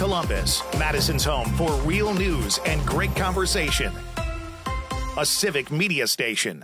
Columbus, Madison's home for real news and great conversation. A Civic Media station.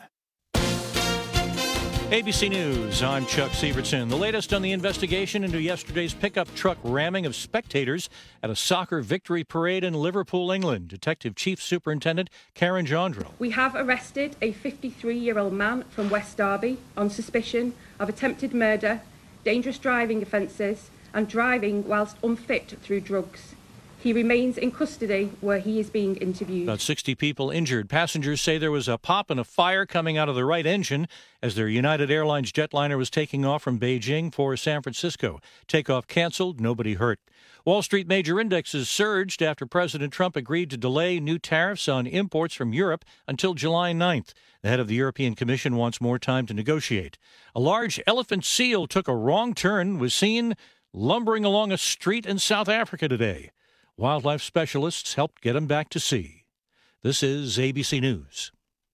ABC News, I'm Chuck Sievertson. The latest on the investigation into yesterday's pickup truck ramming of spectators at a soccer victory parade in Liverpool, England. Detective Chief Superintendent Karen Jondro. We have arrested a 53-year-old man from West Derby on suspicion of attempted murder, dangerous driving offences and driving whilst unfit through drugs. He remains in custody where he is being interviewed. About 60 people injured. Passengers say there was a pop and a fire coming out of the right engine as their United Airlines jetliner was taking off from Beijing for San Francisco. Takeoff canceled, nobody hurt. Wall Street major indexes surged after President Trump agreed to delay new tariffs on imports from Europe until July 9th. The head of the European Commission wants more time to negotiate. A large elephant seal took a wrong turn, was seen lumbering along a street in South Africa today. Wildlife specialists helped get him back to sea. This is ABC News.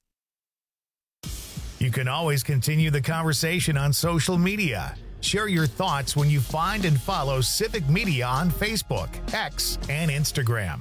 You can always continue the conversation on social media. Share your thoughts when you find and follow Civic Media on Facebook, X, and Instagram.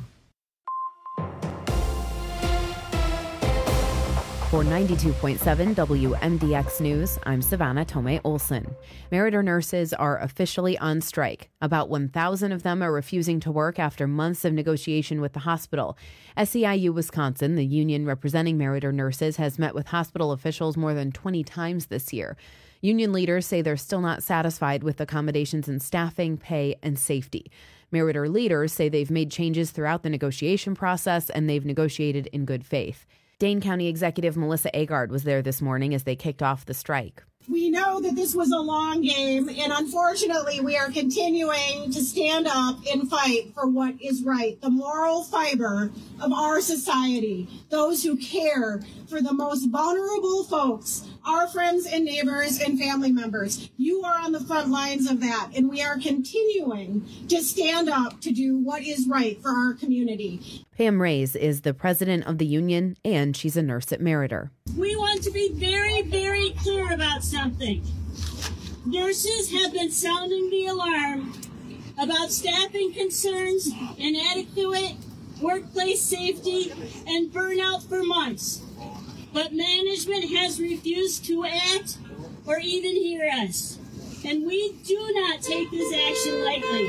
For 92.7 WMDX News, I'm Savannah Tomei Olson. Meritor nurses are officially on strike. About 1,000 of them are refusing to work after months of negotiation with the hospital. SEIU Wisconsin, the union representing Meritor nurses, has met with hospital officials more than 20 times this year. Union leaders say they're still not satisfied with accommodations in staffing, pay, and safety. Meritor leaders say they've made changes throughout the negotiation process and they've negotiated in good faith. Dane County Executive Melissa Agard was there this morning as they kicked off the strike. We know that this was a long game, and unfortunately, we are continuing to stand up and fight for what is right, the moral fiber of our society, those who care for the most vulnerable folks, our friends and neighbors and family members. You are on the front lines of that, and we are continuing to stand up to do what is right for our community. Pam Reyes is the president of the union, and she's a nurse at Meritor. We want to be very, very clear about something. Nurses have been sounding the alarm about staffing concerns, inadequate workplace safety, and burnout for months. But management has refused to act or even hear us. And we do not take this action lightly.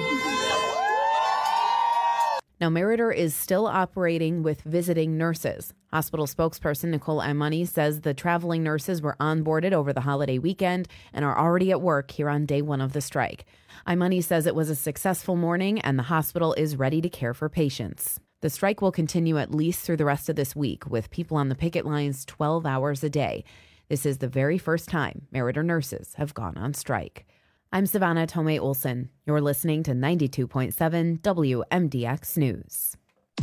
Now, Meritor is still operating with visiting nurses. Hospital spokesperson Nicole Imani says the traveling nurses were onboarded over the holiday weekend and are already at work here on day one of the strike. Imani says it was a successful morning and the hospital is ready to care for patients. The strike will continue at least through the rest of this week, with people on the picket lines 12 hours a day. This is the very first time Meritor nurses have gone on strike. I'm Savannah Tomei Olson. You're listening to 92.7 WMDX News.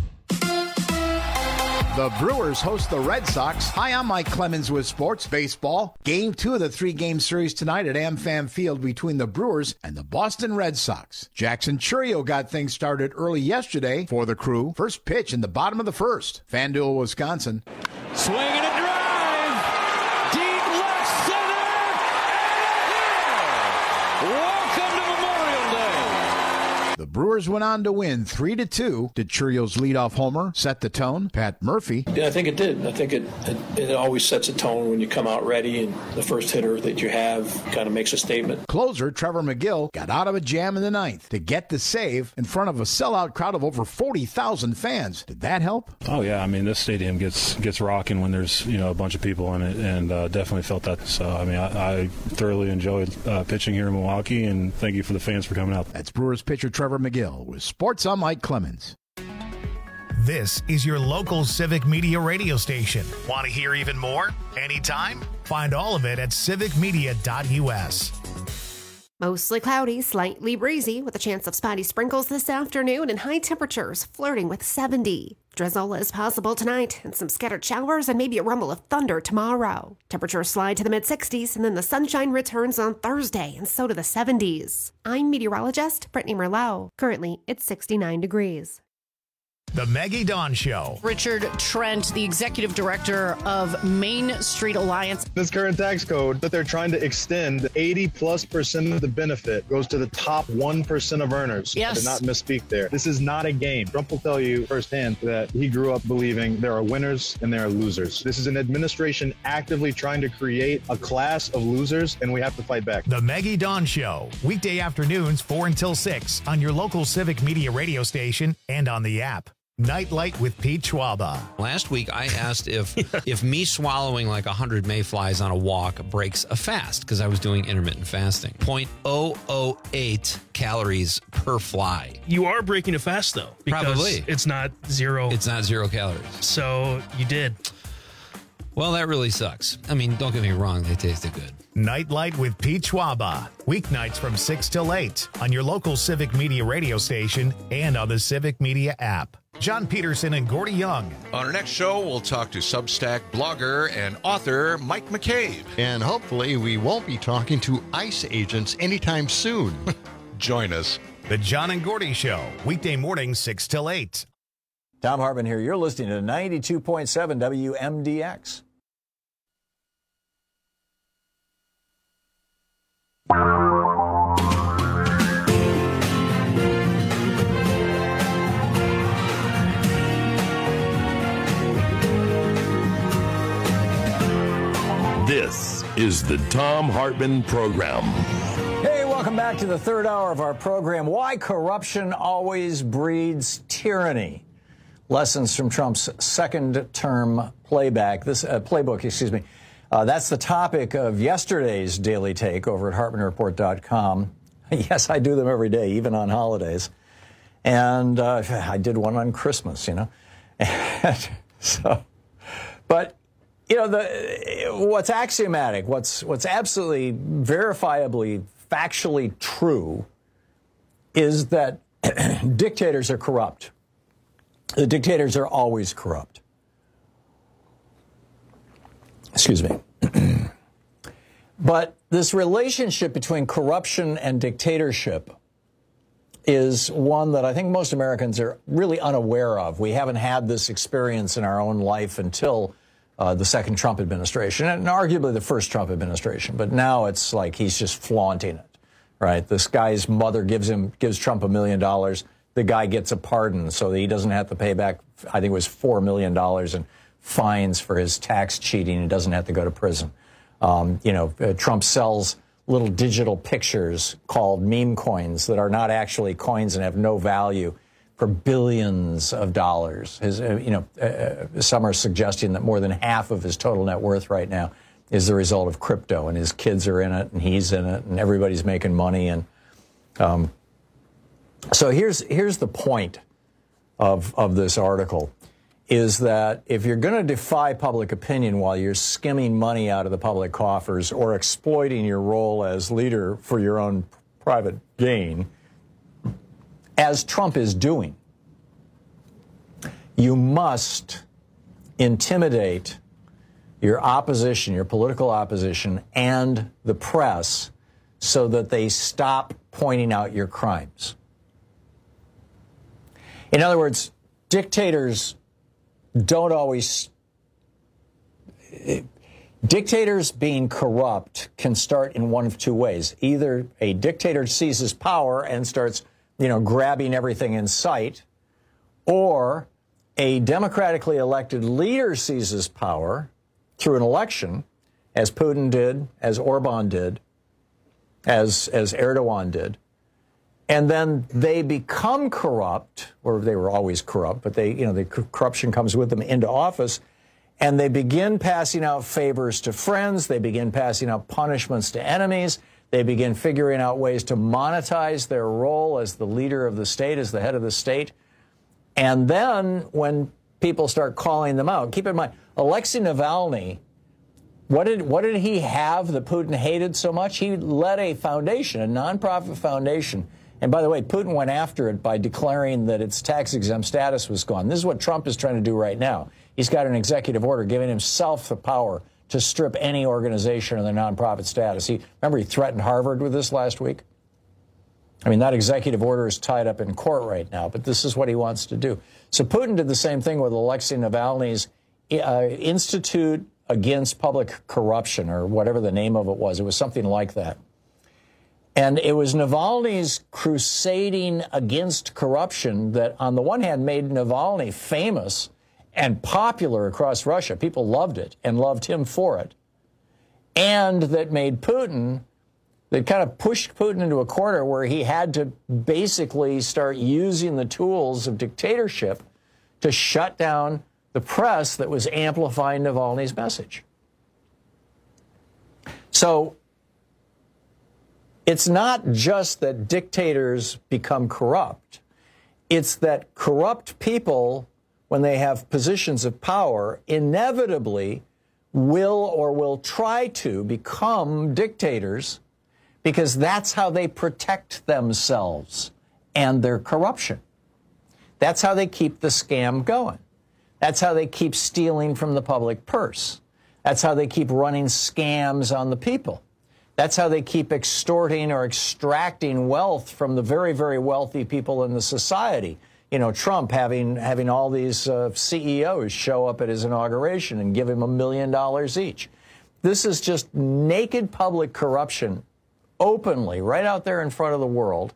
The Brewers host the Red Sox. Hi, I'm Mike Clemens with Sports Baseball. Game 2 of the 3-game series tonight at AmFam Field between the Brewers and the Boston Red Sox. Jackson Chourio got things started early yesterday for the Crew. First pitch in the bottom of the first. FanDuel, Wisconsin. Swing and a drive! Deep left center! And a hit! Welcome to Memorial Day! The Brewers went on to win 3-2. Did Chourio's leadoff homer set the tone? Pat Murphy. Yeah, I think it did. I think it always sets a tone when you come out ready, and the first hitter that you have kind of makes a statement. Closer Trevor McGill got out of a jam in the ninth to get the save in front of a sellout crowd of over 40,000 fans. Did that help? Oh, yeah. I mean, this stadium gets rocking when there's, a bunch of people in it, and definitely felt that. So, I mean, I thoroughly enjoyed pitching here in Milwaukee, and thank you for the fans for coming out. That's Brewers pitcher Trevor McGill with Sports. I'm Mike Clemens. This is your local Civic Media radio station. Want to hear even more? Anytime? Find all of it at civicmedia.us. Mostly cloudy, slightly breezy, with a chance of spotty sprinkles this afternoon and high temperatures flirting with 70. Drizzle is possible tonight, and some scattered showers and maybe a rumble of thunder tomorrow. Temperatures slide to the mid-60s, and then the sunshine returns on Thursday, and so to the 70s. I'm meteorologist Brittany Merlot. Currently, it's 69 degrees. The Maggie Dawn Show. Richard Trent, the executive director of Main Street Alliance. This current tax code that they're trying to extend, 80+% of the benefit goes to the top 1% of earners. Yes. To not misspeak there. This is not a game. Trump will tell you firsthand that he grew up believing there are winners and there are losers. This is an administration actively trying to create a class of losers, and we have to fight back. The Maggie Dawn Show. Weekday afternoons 4 until 6 on your local Civic Media radio station and on the app. Nightlight with Pete Schwaba. Last week, I asked if me swallowing like 100 mayflies on a walk breaks a fast, because I was doing intermittent fasting. 0.008 calories per fly. You are breaking a fast, though. Because Probably. It's not zero. It's not 0 calories. So you did. Well, that really sucks. I mean, don't get me wrong. They tasted good. Nightlight with Pete Schwaba. Weeknights from 6 till 8 on your local Civic Media radio station and on the Civic Media app. John Peterson and Gordy Young. On our next show, we'll talk to Substack blogger and author Mike McCabe. And hopefully we won't be talking to ICE agents anytime soon. Join us. The John and Gordy Show. Weekday morning 6 till 8. Tom Hartman here. You're listening to 92.7 WMDX. This is the Tom Hartman Program. Hey, welcome back to the third hour of our program. Why corruption always breeds tyranny. Lessons from Trump's second-term playbook. That's the topic of yesterday's Daily Take over at HartmanReport.com. Yes, I do them every day, even on holidays. And I did one on Christmas, you know. But you know, what's axiomatic, what's absolutely verifiably, factually true is that dictators are corrupt. The dictators are always corrupt. Excuse me. But this relationship between corruption and dictatorship is one that I think most Americans are really unaware of. We haven't had this experience in our own life until the second Trump administration, and arguably the first Trump administration. But now it's like he's just flaunting it, right? This guy's mother gives Trump $1 million. The guy gets a pardon so that he doesn't have to pay back, I think it was $4 million in fines for his tax cheating. He doesn't have to go to prison. Trump sells little digital pictures called meme coins that are not actually coins and have no value for billions of dollars. Some are suggesting that more than half of his total net worth right now is the result of crypto, and his kids are in it, and he's in it, and everybody's making money. And so here's the point of this article, is that if you're going to defy public opinion while you're skimming money out of the public coffers or exploiting your role as leader for your own private gain, as Trump is doing, you must intimidate your opposition, your political opposition, and the press so that they stop pointing out your crimes. In other words, dictators don't always... Dictators being corrupt can start in one of two ways. Either a dictator seizes power and starts, grabbing everything in sight, or a democratically elected leader seizes power through an election, as Putin did, as Orban did, as Erdogan did, and then they become corrupt, or they were always corrupt, but the corruption comes with them into office, and they begin passing out favors to friends, they begin passing out punishments to enemies, they begin figuring out ways to monetize their role as the leader of the state, as the head of the state. And then when people start calling them out, keep in mind, Alexei Navalny, what did he have that Putin hated so much? He led a foundation, a nonprofit foundation. And by the way, Putin went after it by declaring that its tax-exempt status was gone. This is what Trump is trying to do right now. He's got an executive order giving himself the power to strip any organization of their nonprofit status. Remember he threatened Harvard with this last week? I mean, that executive order is tied up in court right now, but this is what he wants to do. So Putin did the same thing with Alexei Navalny's Institute Against Public Corruption, or whatever the name of it was. It was something like that. And it was Navalny's crusading against corruption that, on the one hand, made Navalny famous and popular across Russia. People loved it and loved him for it. And that made Putin, that kind of pushed Putin into a corner where he had to basically start using the tools of dictatorship to shut down the press that was amplifying Navalny's message. So it's not just that dictators become corrupt. It's that corrupt people, when they have positions of power, inevitably will try to become dictators, because that's how they protect themselves and their corruption. That's how they keep the scam going. That's how they keep stealing from the public purse. That's how they keep running scams on the people. That's how they keep extorting or extracting wealth from the very, very wealthy people in the society. You know, Trump having all these CEOs show up at his inauguration and give him $1 million each. This is just naked public corruption, openly, right out there in front of the world.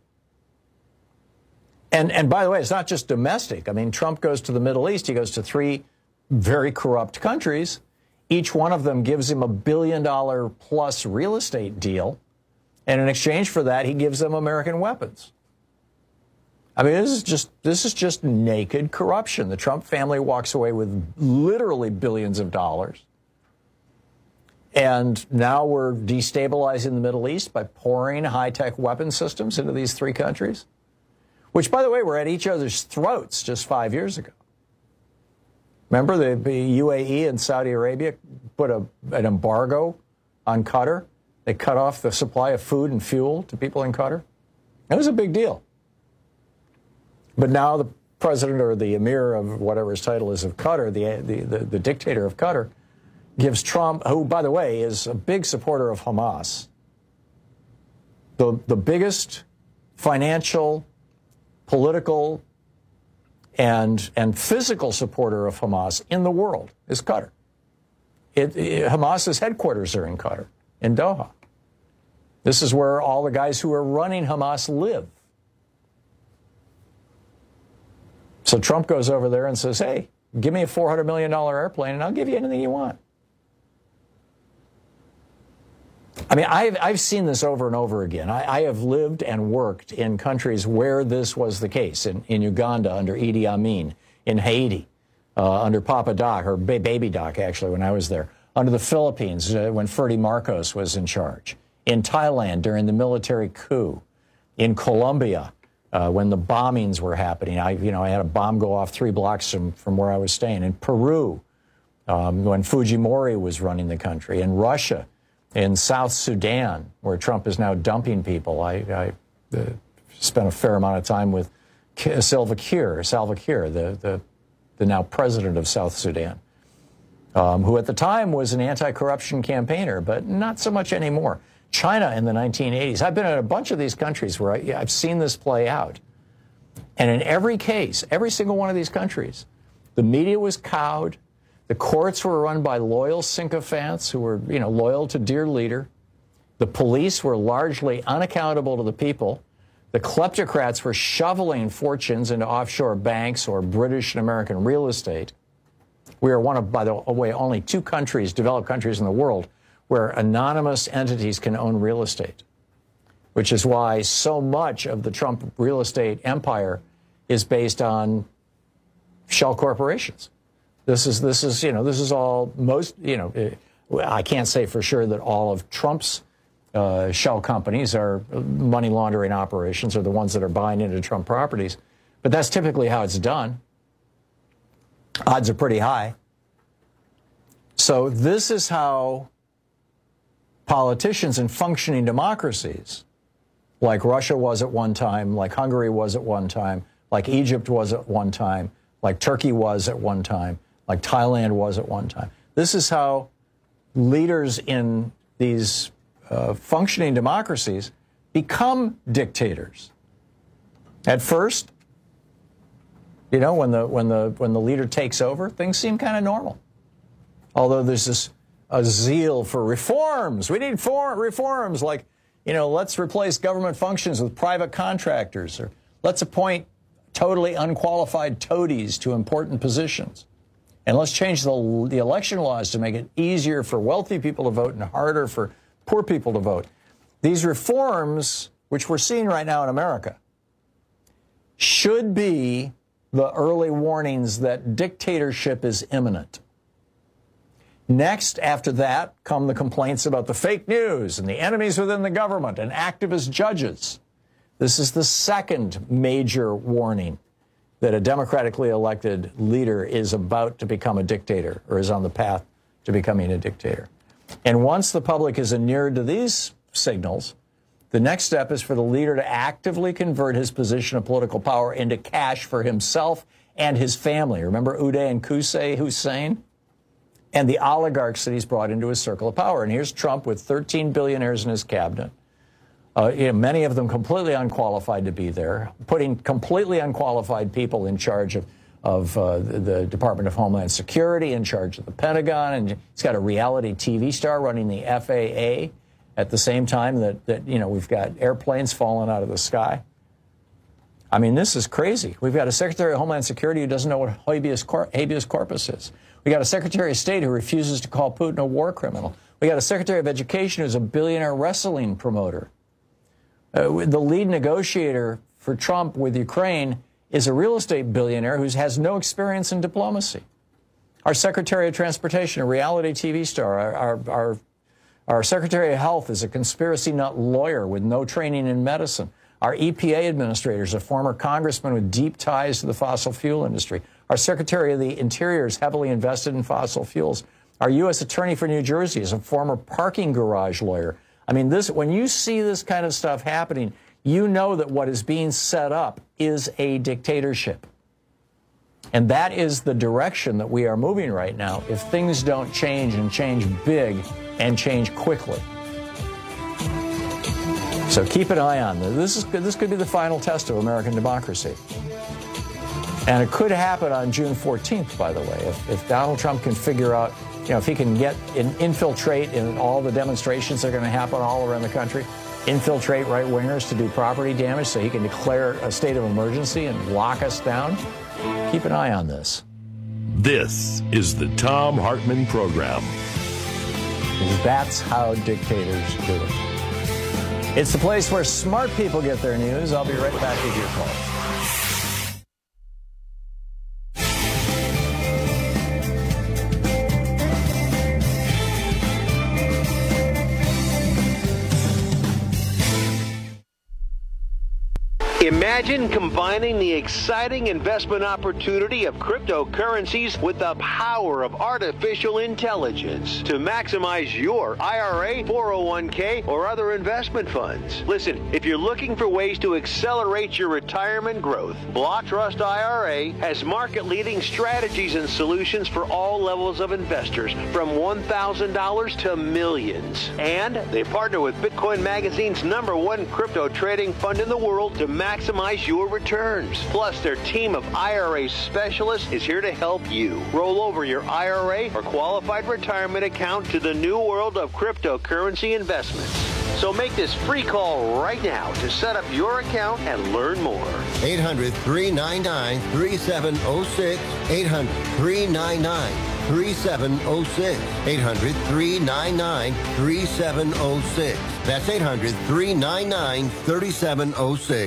And by the way, it's not just domestic. I mean, Trump goes to the Middle East. He goes to 3 very corrupt countries. Each one of them gives him $1 billion plus real estate deal. And in exchange for that, he gives them American weapons. I mean, this is just naked corruption. The Trump family walks away with literally billions of dollars. And now we're destabilizing the Middle East by pouring high-tech weapon systems into these 3 countries, which, by the way, were at each other's throats just 5 years ago. Remember, the UAE and Saudi Arabia put an embargo on Qatar? They cut off the supply of food and fuel to people in Qatar. That was a big deal. But now the president, or the emir of whatever his title is of Qatar, the dictator of Qatar, gives Trump, who, by the way, is a big supporter of Hamas, the biggest financial, political, and physical supporter of Hamas in the world is Qatar. Hamas's headquarters are in Qatar, in Doha. This is where all the guys who are running Hamas live. So Trump goes over there and says, hey, give me a $400 million airplane and I'll give you anything you want. I mean, I've seen this over and over again. I have lived and worked in countries where this was the case. In Uganda under Idi Amin, in Haiti under Papa Doc, or Baby Doc, actually, when I was there, under the Philippines when Ferdy Marcos was in charge, in Thailand during the military coup, in Colombia when the bombings were happening. I had a bomb go off 3 blocks from where I was staying. In Peru when Fujimori was running the country. In Russia. In South Sudan, where Trump is now dumping people. I spent a fair amount of time with Salva Kiir, the now president of South Sudan, who at the time was an anti-corruption campaigner, but not so much anymore. China in the 1980s. I've been in a bunch of these countries where I've seen this play out. And in every case, every single one of these countries, the media was cowed. The courts were run by loyal sycophants who were, loyal to dear leader. The police were largely unaccountable to the people. The kleptocrats were shoveling fortunes into offshore banks or British and American real estate. We are one of, by the way, only 2 countries, developed countries in the world, where anonymous entities can own real estate, which is why so much of the Trump real estate empire is based on shell corporations. This is all most, I can't say for sure that all of Trump's shell companies are money laundering operations or the ones that are buying into Trump properties, but that's typically how it's done. Odds are pretty high. So this is how politicians in functioning democracies, like Russia was at one time, like Hungary was at one time, like Egypt was at one time, like Turkey was at one time, like Thailand was at one time. This is how leaders in these functioning democracies become dictators. At first, you know, when the leader takes over, things seem kind of normal. Although there's a zeal for reforms. We need reforms like, you know, let's replace government functions with private contractors, or let's appoint totally unqualified toadies to important positions. And let's change the election laws to make it easier for wealthy people to vote and harder for poor people to vote. These reforms, which we're seeing right now in America, should be the early warnings that dictatorship is imminent. Next, after that, come the complaints about the fake news and the enemies within the government and activist judges. This is the second major warning that a democratically elected leader is about to become a dictator or is on the path to becoming a dictator. And once the public is inured to these signals, the next step is for the leader to actively convert his position of political power into cash for himself and his family. Remember Uday and Qusay Hussein? And the oligarchs that he's brought into his circle of power. And here's Trump with 13 billionaires in his cabinet. You know, many of them completely unqualified to be there, putting completely unqualified people in charge of the Department of Homeland Security, in charge of the Pentagon, and he's got a reality TV star running the FAA at the same time that you know, we've got airplanes falling out of the sky. I mean, this is crazy. We've got a Secretary of Homeland Security who doesn't know what habeas corpus is. We got a Secretary of State who refuses to call Putin a war criminal. We got a Secretary of Education who's a billionaire wrestling promoter. The lead negotiator for Trump with Ukraine is a real estate billionaire who has no experience in diplomacy. Our Secretary of Transportation, a reality TV star. Our Secretary of Health is a conspiracy nut lawyer with no training in medicine. Our EPA administrator is a former congressman with deep ties to the fossil fuel industry. Our Secretary of the Interior is heavily invested in fossil fuels. Our U.S. Attorney for New Jersey is a former parking garage lawyer. I mean, when you see this kind of stuff happening, you know that what is being set up is a dictatorship. And that is the direction that we are moving right now if things don't change and change big and change quickly. So keep an eye on this. This could be the final test of American democracy. And it could happen on June 14th, by the way, if Donald Trump can figure out, you know, if he can infiltrate in all the demonstrations that are going to happen all around the country, infiltrate right-wingers to do property damage so he can declare a state of emergency and lock us down. Keep an eye on this. This is the Thom Hartmann Program. That's how dictators do it. It's the place where smart people get their news. I'll be right back with your call. Imagine combining the exciting investment opportunity of cryptocurrencies with the power of artificial intelligence to maximize your IRA, 401k, or other investment funds. Listen, if you're looking for ways to accelerate your retirement growth, Block Trust IRA has market-leading strategies and solutions for all levels of investors, from $1,000 to millions. And they partner with Bitcoin Magazine's #1 crypto trading fund in the world to maximize your returns. Plus, their team of IRA specialists is here to help you roll over your IRA or qualified retirement account to the new world of cryptocurrency investments. So make this free call right now to set up your account and learn more. 800-399-3706. 800-399-3706. 800-399-3706. That's 800-399-3706.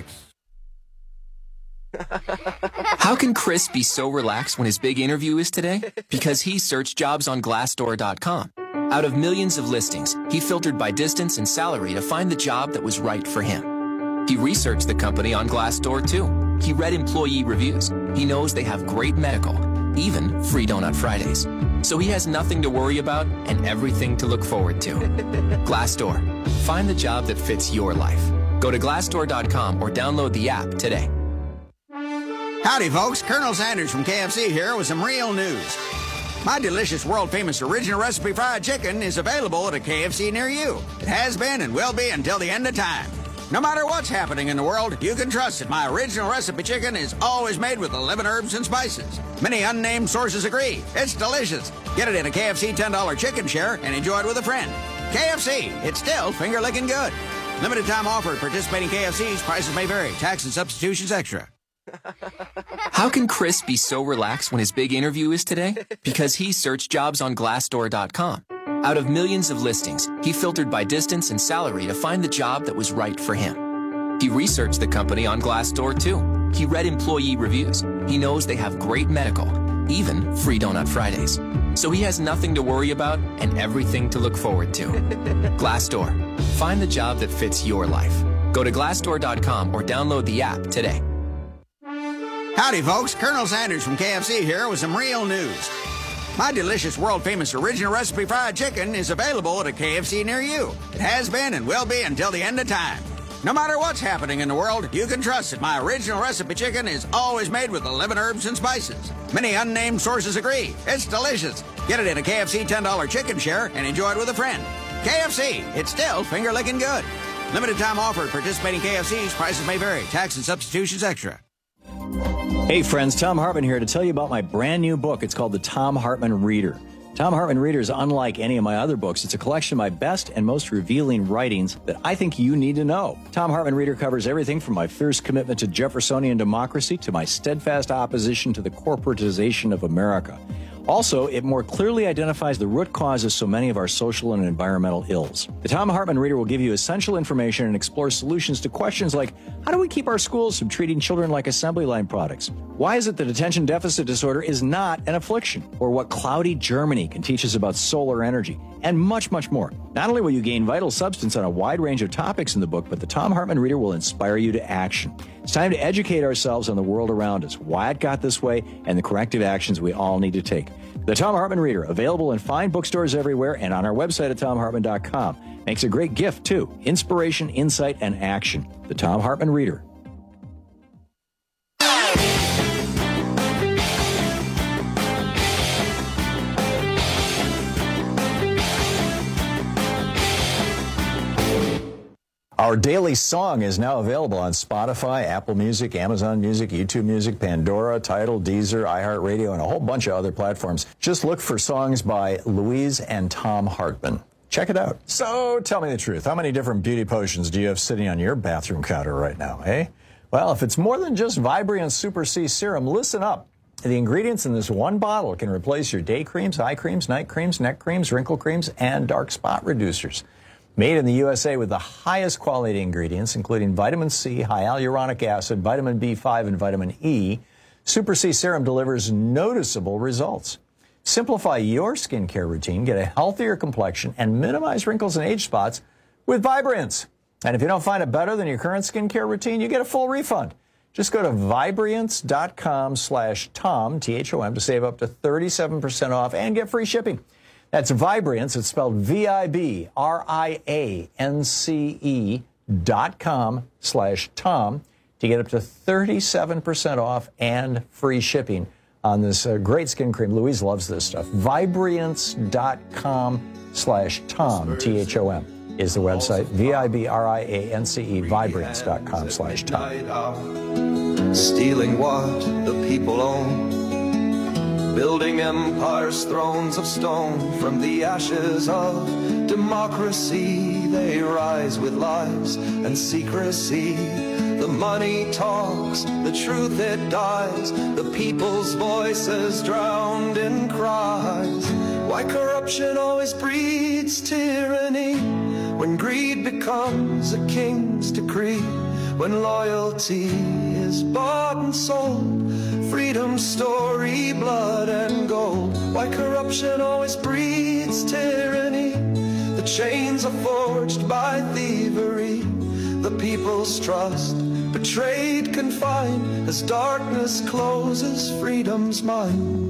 How can Chris be so relaxed when his big interview is today? Because he searched jobs on Glassdoor.com. Out of millions of listings, he filtered by distance and salary to find the job that was right for him. He researched the company on Glassdoor too. He read employee reviews. He knows they have great medical, even free donut Fridays. So he has nothing to worry about and everything to look forward to. Glassdoor. Find the job that fits your life. Go to Glassdoor.com or download the app today. Howdy, folks. Colonel Sanders from KFC here with some real news. My delicious, world-famous original recipe fried chicken is available at a KFC near you. It has been and will be until the end of time. No matter what's happening in the world, you can trust that my original recipe chicken is always made with 11 herbs and spices. Many unnamed sources agree. It's delicious. Get it in a KFC $10 chicken share and enjoy it with a friend. KFC, it's still finger-licking good. Limited time offer at participating KFCs. Prices may vary. Tax and substitutions extra. How can Chris be so relaxed when his big interview is today? Because he searched jobs on Glassdoor.com. Out of millions of listings, he filtered by distance and salary to find the job that was right for him. He researched the company on Glassdoor, too. He read employee reviews. He knows they have great medical, even free Donut Fridays. So he has nothing to worry about and everything to look forward to. Glassdoor. Find the job that fits your life. Go to Glassdoor.com or download the app today. Howdy, folks. Colonel Sanders from KFC here with some real news. My delicious, world-famous original recipe fried chicken is available at a KFC near you. It has been and will be until the end of time. No matter what's happening in the world, you can trust that my original recipe chicken is always made with 11 herbs and spices. Many unnamed sources agree. It's delicious. Get it in a KFC $10 chicken share and enjoy it with a friend. KFC, it's still finger-licking good. Limited time offer at participating KFCs. Prices may vary. Tax and substitutions extra. Hey friends, Thom Hartmann here to tell you about my brand new book. It's called The Thom Hartmann Reader. Thom Hartmann Reader is unlike any of my other books. It's a collection of my best and most revealing writings that I think you need to know. Thom Hartmann Reader covers everything from my fierce commitment to Jeffersonian democracy to my steadfast opposition to the corporatization of America. Also, it more clearly identifies the root cause of so many of our social and environmental ills. The Thom Hartmann Reader will give you essential information and explore solutions to questions like, how do we keep our schools from treating children like assembly line products? Why is it that attention deficit disorder is not an affliction? Or what cloudy Germany can teach us about solar energy? And much, much more. Not only will you gain vital substance on a wide range of topics in the book, but the Thom Hartmann Reader will inspire you to action. It's time to educate ourselves on the world around us, why it got this way, and the corrective actions we all need to take. The Thom Hartmann Reader, available in fine bookstores everywhere and on our website at thomhartmann.com. Makes a great gift, too. Inspiration, insight, and action. The Thom Hartmann Reader. Our daily song is now available on Spotify, Apple Music, Amazon Music, YouTube Music, Pandora, Tidal, Deezer, iHeartRadio, and a whole bunch of other platforms. Just look for songs by Louise and Thom Hartmann. Check it out. So tell me the truth. How many different beauty potions do you have sitting on your bathroom counter right now, eh? Well, if it's more than just Vibrant Super C Serum, listen up. The ingredients in this one bottle can replace your day creams, eye creams, night creams, neck creams, wrinkle creams, and dark spot reducers. Made in the USA with the highest quality ingredients, including vitamin C, high hyaluronic acid, vitamin B5, and vitamin E, Super C Serum delivers noticeable results. Simplify your skincare routine, get a healthier complexion, and minimize wrinkles and age spots with Vibrance. And if you don't find it better than your current skincare routine, you get a full refund. Just go to Vibrance.com/Tom, T-H-O-M, to save up to 37% off and get free shipping. That's Vibrance. It's spelled VIBRANCE.com/Tom to get up to 37% off and free shipping on this great skin cream. Louise loves this stuff. Vibrance.com/Tom, T-H-O-M, is the website. VIBRANCE, Vibrance.com/Tom. Stealing what the people own. Building empires, thrones of stone. From the ashes of democracy, they rise with lies and secrecy. The money talks, the truth it dies. The people's voices drowned in cries. Why corruption always breeds tyranny? When greed becomes a king's decree. When loyalty is bought and sold. Freedom's story, blood and gold. Why corruption always breeds tyranny? The chains are forged by thievery. The people's trust betrayed, confined, as darkness closes freedom's mind.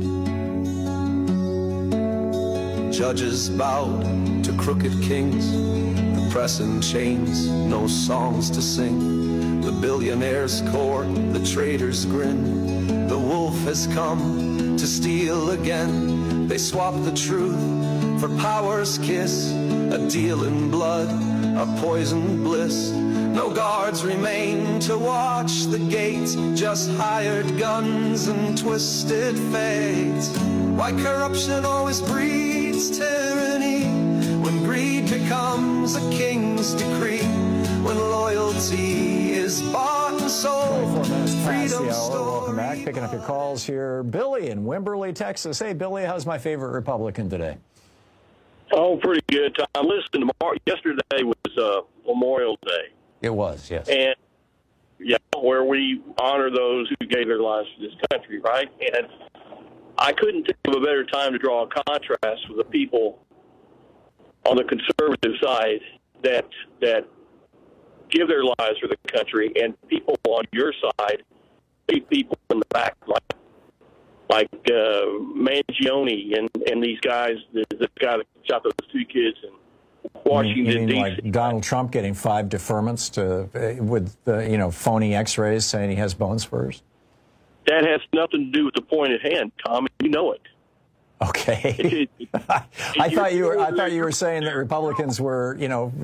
Judges bowed to crooked kings. The press in chains, no songs to sing. The billionaires court, the traitors grin. The wolf has come to steal again. They swap the truth for power's kiss. A deal in blood, a poisoned bliss. No guards remain to watch the gate, just hired guns and twisted fate. Why corruption always breeds tyranny, when greed becomes a king's decree, when loyalty is bought and sold. 24 minutes past Freedom the hour. story. Welcome back. Picking up your calls here. Billy in Wimberley, Texas. Hey, Billy, how's my favorite Republican today? Oh, pretty good, Tom. Listen, yesterday was Memorial Day. It was, yes. And, yeah, where we honor those who gave their lives for this country, right? And I couldn't think of a better time to draw a contrast with the people on the conservative side that give their lives for the country, and people on your side, people in the back, like Mangione and these guys, the guy that shot those two kids in Washington, D.C. Like Donald Trump getting 5 deferments with phony X-rays saying he has bone spurs? That has nothing to do with the point at hand, Tom. You know it. Okay. I thought you were saying that Republicans were,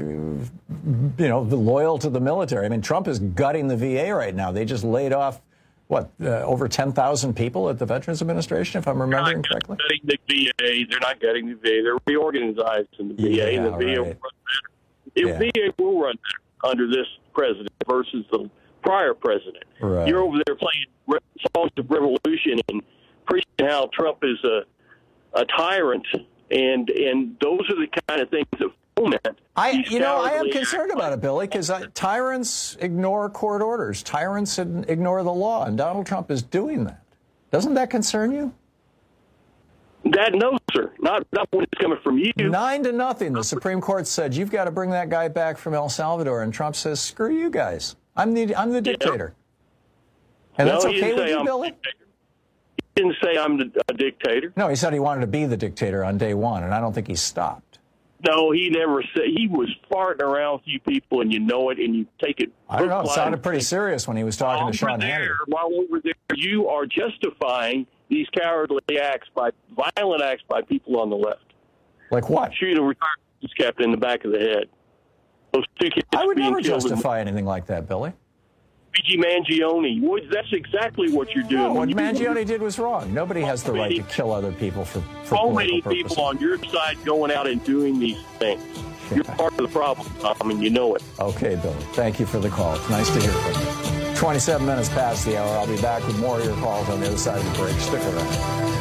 loyal to the military. I mean, Trump is gutting the VA right now. They just laid off over 10,000 people at the Veterans Administration, if I'm remembering correctly. They're not getting the VA. They're reorganizing the VA, and the VA will run better. VA will run better under this president versus the prior president. Right. You're over there playing songs of revolution and preaching how Trump is a tyrant, and those are the kind of things that foment. I am concerned about it, Billy, because tyrants ignore court orders. Tyrants ignore the law, and Donald Trump is doing that. Doesn't that concern you? No, sir. Not when it's coming from you. 9-0. The Supreme Court said you've got to bring that guy back from El Salvador, and Trump says, "Screw you guys. I'm the dictator." And that's okay with you, Billy? He didn't say I'm a dictator. No, he said he wanted to be the dictator on day one, and I don't think he stopped. No, he never said. He was farting around with you people, and you know it, and you take it. I don't know. It sounded pretty serious when he was talking to Sean Hannity. While over there, you are justifying these cowardly violent acts by people on the left. Like what? Shoot a retired police captain in the back of the head. Those 2 kids I would being never killed justify anything like that, Billy. Luigi Mangione. That's exactly what you're doing. No, what Mangione did was wrong. Nobody has the right to kill other people for so many purposes. people on your side going out and doing these things. You're part of the problem, Tom, and you know it. Okay, Billy. Thank you for the call. It's nice to hear from you. 27 minutes past the hour. I'll be back with more of your calls on the other side of the break. Stick around.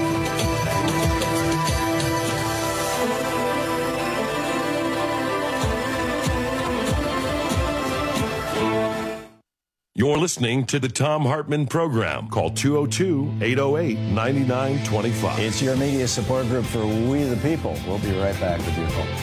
You're listening to the Thom Hartmann Program. Call 202-808-9925. It's your media support group for We the People. We'll be right back with your calls.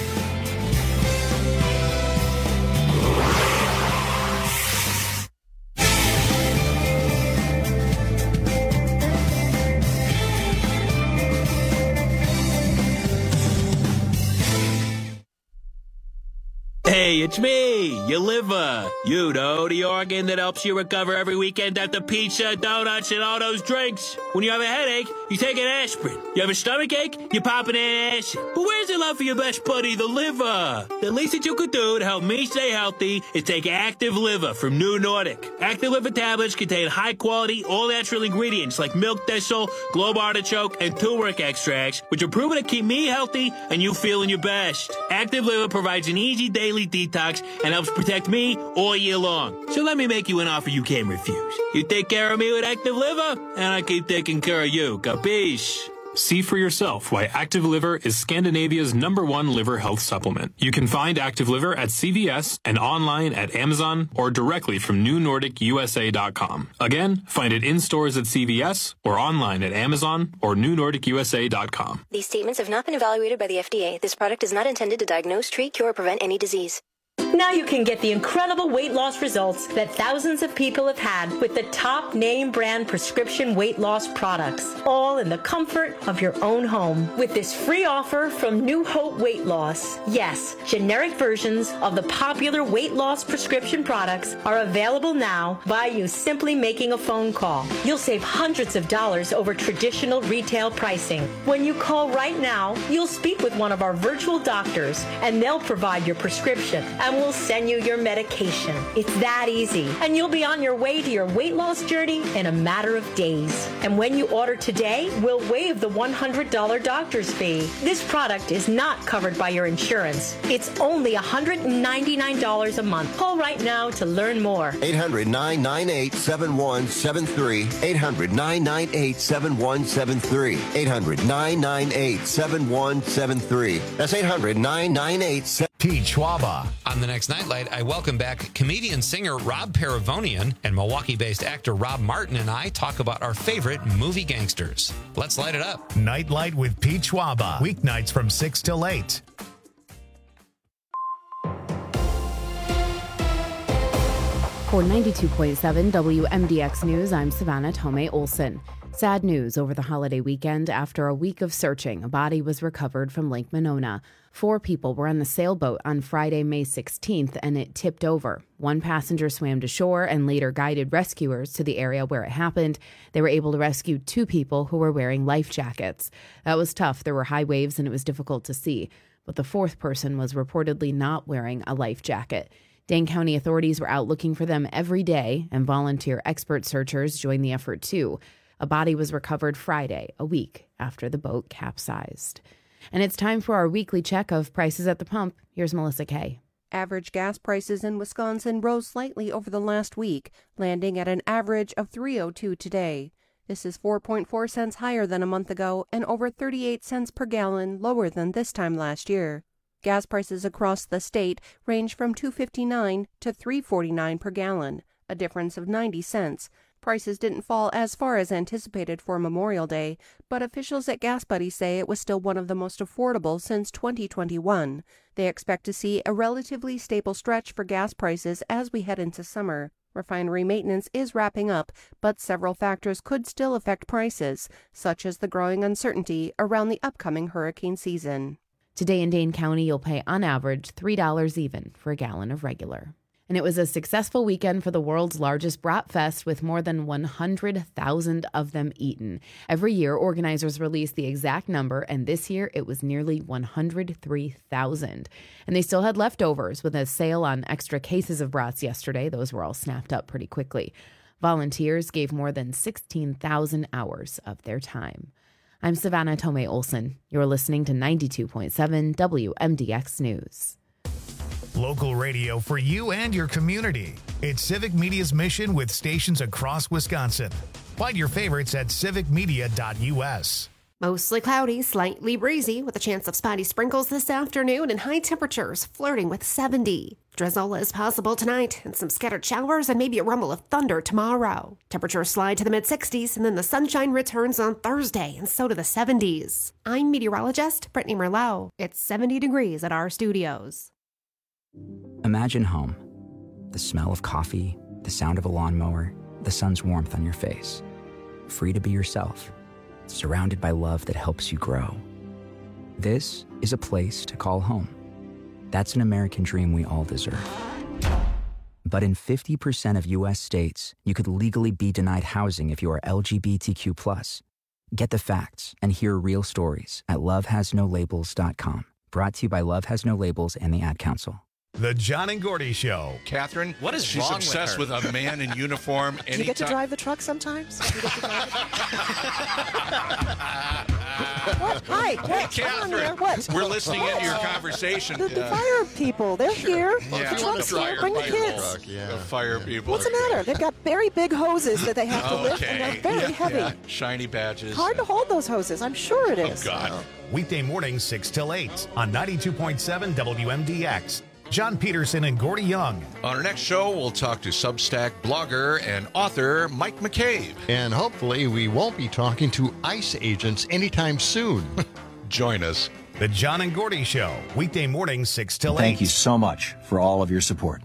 Hey, it's me, your liver. You know, the organ that helps you recover every weekend after pizza, donuts, and all those drinks. When you have a headache, you take an aspirin. You have a stomach ache, you pop an acid. But where's the love for your best buddy, the liver? The least that you could do to help me stay healthy is take Active Liver from New Nordic. Active Liver tablets contain high-quality, all-natural ingredients like milk thistle, globe artichoke, and turmeric extracts, which are proven to keep me healthy and you feeling your best. Active Liver provides an easy daily detox and helps protect me all year long. So let me make you an offer you can't refuse. You take care of me with Active Liver, and I keep taking care of you. Capiche? See for yourself why Active Liver is Scandinavia's #1 liver health supplement. You can find Active Liver at CVS and online at Amazon or directly from NewNordicUSA.com. Again, find it in stores at CVS or online at Amazon or NewNordicUSA.com. These statements have not been evaluated by the FDA. This product is not intended to diagnose, treat, cure, or prevent any disease. Now you can get the incredible weight loss results that thousands of people have had with the top name brand prescription weight loss products, all in the comfort of your own home. With this free offer from New Hope Weight Loss, yes, generic versions of the popular weight loss prescription products are available now by you simply making a phone call. You'll save hundreds of dollars over traditional retail pricing. When you call right now, you'll speak with one of our virtual doctors and they'll provide your prescription and we'll send you your medication. It's that easy. And you'll be on your way to your weight loss journey in a matter of days. And when you order today, we'll waive the $100 doctor's fee. This product is not covered by your insurance. It's only $199 a month. Call right now to learn more. 800-998-7173. 800-998-7173. 800-998-7173. That's 800-998-7173. Pete Schwaba. On the next Nightlight, I welcome back comedian-singer Rob Paravonian, and Milwaukee-based actor Rob Martin and I talk about our favorite movie gangsters. Let's light it up. Nightlight with Pete Schwaba. Weeknights from 6 till 8. For 92.7 WMDX News, I'm Savannah Tomei Olson. Sad news over the holiday weekend. After a week of searching, a body was recovered from Lake Monona. 4 people were on the sailboat on Friday, May 16th, and it tipped over. One passenger swam to shore and later guided rescuers to the area where it happened. They were able to rescue 2 people who were wearing life jackets. That was tough. There were high waves and it was difficult to see. But the 4th person was reportedly not wearing a life jacket. Dane County authorities were out looking for them every day, and volunteer expert searchers joined the effort too. A body was recovered Friday, a week after the boat capsized. And it's time for our weekly check of prices at the pump. Here's Melissa Kay. Average gas prices in Wisconsin rose slightly over the last week, landing at an average of $3.02 today. This is 4.4 cents higher than a month ago and over 38 cents per gallon lower than this time last year. Gas prices across the state range from $2.59 to $3.49 per gallon, a difference of 90 cents. Prices didn't fall as far as anticipated for Memorial Day, but officials at Gas Buddy say it was still one of the most affordable since 2021. They expect to see a relatively stable stretch for gas prices as we head into summer. Refinery maintenance is wrapping up, but several factors could still affect prices, such as the growing uncertainty around the upcoming hurricane season. Today in Dane County, you'll pay on average $3 even for a gallon of regular. And it was a successful weekend for the world's largest Brat Fest, with more than 100,000 of them eaten. Every year, organizers release the exact number, and this year it was nearly 103,000. And they still had leftovers, with a sale on extra cases of brats yesterday. Those were all snapped up pretty quickly. Volunteers gave more than 16,000 hours of their time. I'm Savannah Tomei Olson. You're listening to 92.7 WMDX News. Local radio for you and your community. It's Civic Media's mission with stations across Wisconsin. Find your favorites at civicmedia.us. Mostly cloudy, slightly breezy, with a chance of spotty sprinkles this afternoon and high temperatures flirting with 70. Drizzle is possible tonight, and some scattered showers and maybe a rumble of thunder tomorrow. Temperatures slide to the mid-60s, and then the sunshine returns on Thursday, and so to the 70s. I'm meteorologist Brittany Merlot. It's 70 degrees at our studios. Imagine home. The smell of coffee, the sound of a lawnmower, the sun's warmth on your face. Free to be yourself, surrounded by love that helps you grow. This is a place to call home. That's an American dream we all deserve. But in 50% of U.S. states, you could legally be denied housing if you are LGBTQ+. Get the facts and hear real stories at lovehasnolabels.com. Brought to you by Love Has No Labels and the Ad Council. The John and Gordy Show. Catherine, what is she's wrong obsessed with her? with a man in uniform. Do you get to drive the truck sometimes? Do you get to drive What? Hi, Catherine. What? We're listening into your conversation. The fire people, they're here. Yeah. The truck's here. Bring the kids. The fire people. What's the matter? They've got very big hoses that they have to lift, and they're very heavy. Yeah. Shiny badges. Hard to hold those hoses. I'm sure it is. Oh, God. Weekday mornings 6 till 8 on 92.7 WMDX. John Peterson and Gordy Young. On our next show, we'll talk to Substack blogger and author Mike McCabe. And hopefully we won't be talking to ICE agents anytime soon. Join us. The John and Gordy Show, weekday mornings 6 till 8. Thank you so much for all of your support.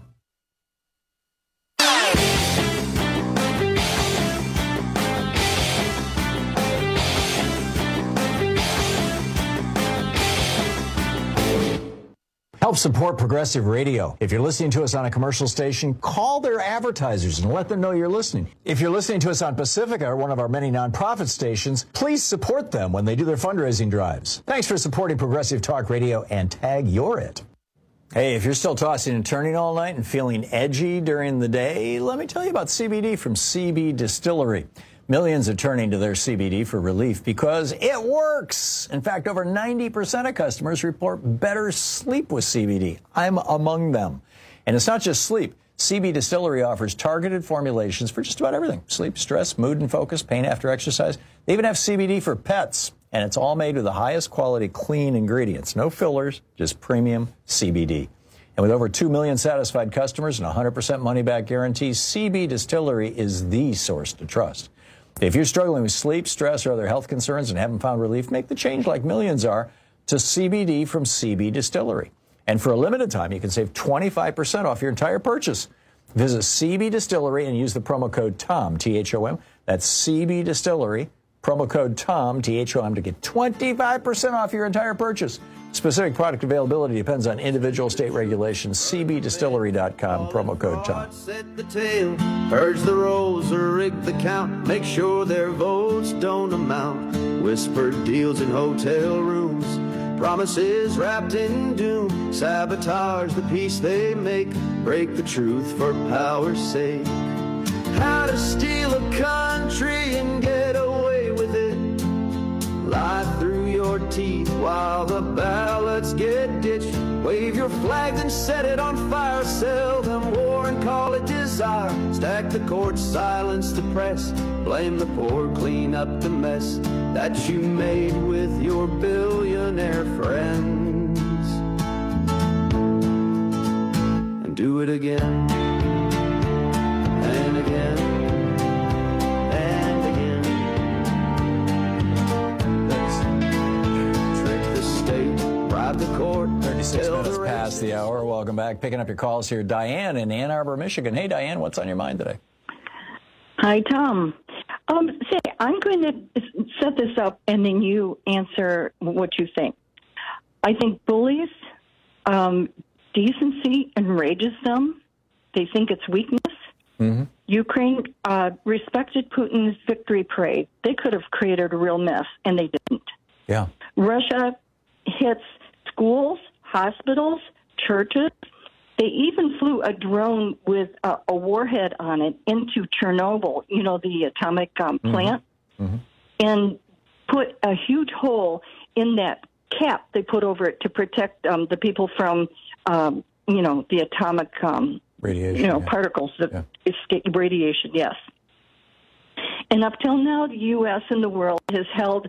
Help support Progressive Radio. If you're listening to us on a commercial station, call their advertisers and let them know you're listening. If you're listening to us on Pacifica, or one of our many nonprofit stations, please support them when they do their fundraising drives. Thanks for supporting Progressive Talk Radio, and tag you're it. Hey, if you're still tossing and turning all night and feeling edgy during the day, let me tell you about CBD from CB Distillery. Millions are turning to their CBD for relief because it works. In fact, over 90% of customers report better sleep with CBD. I'm among them. And it's not just sleep. CB Distillery offers targeted formulations for just about everything. Sleep, stress, mood and focus, pain after exercise. They even have CBD for pets. And it's all made with the highest quality clean ingredients. No fillers, just premium CBD. And with over 2 million satisfied customers and 100% money-back guarantee, CB Distillery is the source to trust. If you're struggling with sleep, stress, or other health concerns and haven't found relief, make the change like millions are to CBD from CB Distillery. And for a limited time, you can save 25% off your entire purchase. Visit CB Distillery and use the promo code TOM, T-H-O-M. That's CB Distillery. Promo code TOM, T-H-O-M, to get 25% off your entire purchase. Specific product availability depends on individual state regulations. CBDistillery.com, promo code TOM. Set the tail, purge the rolls, or rig the count. Make sure their votes don't amount. Whispered deals in hotel rooms. Promises wrapped in doom. Sabotage the peace they make. Break the truth for power's sake. How to steal a country and get away with it. Lie through your teeth while the ballots get ditched. Wave your flag and set it on fire. Sell them war and call it desire. Stack the courts, silence the press. Blame the poor, clean up the mess that you made with your billionaire friends. And do it again. And again, and again. Let's trick the state, bribe the court. 36 minutes past the hour. Welcome back. Picking up your calls here. Diane in Ann Arbor, Michigan. Hey, Diane, what's on your mind today? Hi, Tom. Say, I'm going to set this up, and then you answer what you think. I think bullies, decency enrages them. They think it's weakness. Mm-hmm. Ukraine respected Putin's victory parade. They could have created a real mess, and they didn't. Yeah. Russia hits schools, hospitals, churches. They even flew a drone with a warhead on it into Chernobyl, you know, the atomic plant, and put a huge hole in that cap they put over it to protect the people from, you know, the atomic radiation, you know, particles that escape radiation, yes. And up till now, the U.S. and the world has held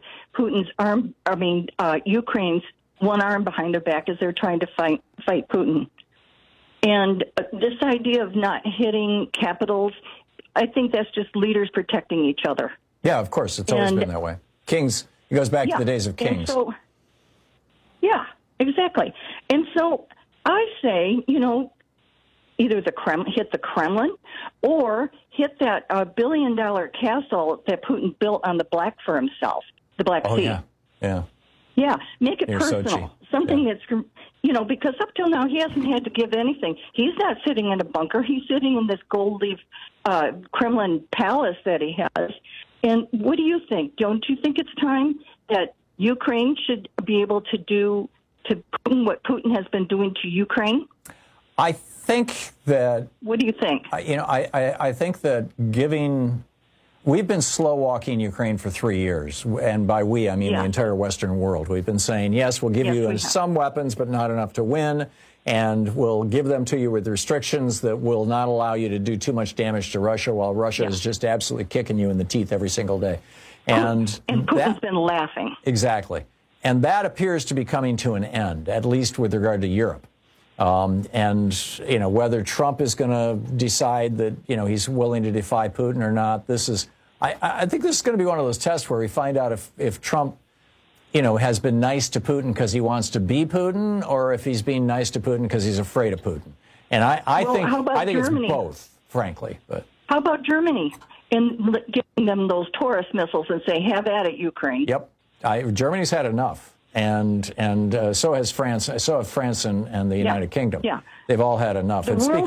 Ukraine's one arm behind their back as they're trying to fight Putin. And this idea of not hitting capitals, I think that's just leaders protecting each other. Yeah, of course. It's always been that way. Kings, it goes back to the days of kings. So, yeah, exactly. And so I say, you know, either hit the Kremlin or hit that $1 billion castle that Putin built on the Black for himself, the Black Sea. Yeah, make it personal. Sochi. Something that's, you know, because up till now he hasn't had to give anything. He's not sitting in a bunker. He's sitting in this gold leaf Kremlin palace that he has. And what do you think? Don't you think it's time that Ukraine should be able to do to Putin what Putin has been doing to Ukraine? I think that... What do you think? You know, I think that giving... We've been slow-walking Ukraine for 3 years, and by we, I mean the entire Western world. We've been saying, yes, we'll give you some weapons, but not enough to win, and we'll give them to you with restrictions that will not allow you to do too much damage to Russia, while Russia is just absolutely kicking you in the teeth every single day. And Putin's been laughing. Exactly. And that appears to be coming to an end, at least with regard to Europe. And, you know, whether Trump is going to decide that, you know, he's willing to defy Putin or not, this is, I think this is going to be one of those tests where we find out if Trump, you know, has been nice to Putin because he wants to be Putin, or if he's being nice to Putin because he's afraid of Putin. And I think it's both, frankly. But how about Germany and giving them those Taurus missiles and say, have at it, Ukraine? Yep. Germany's had enough. And so has France. So have France and the United Kingdom. Yeah, they've all had enough.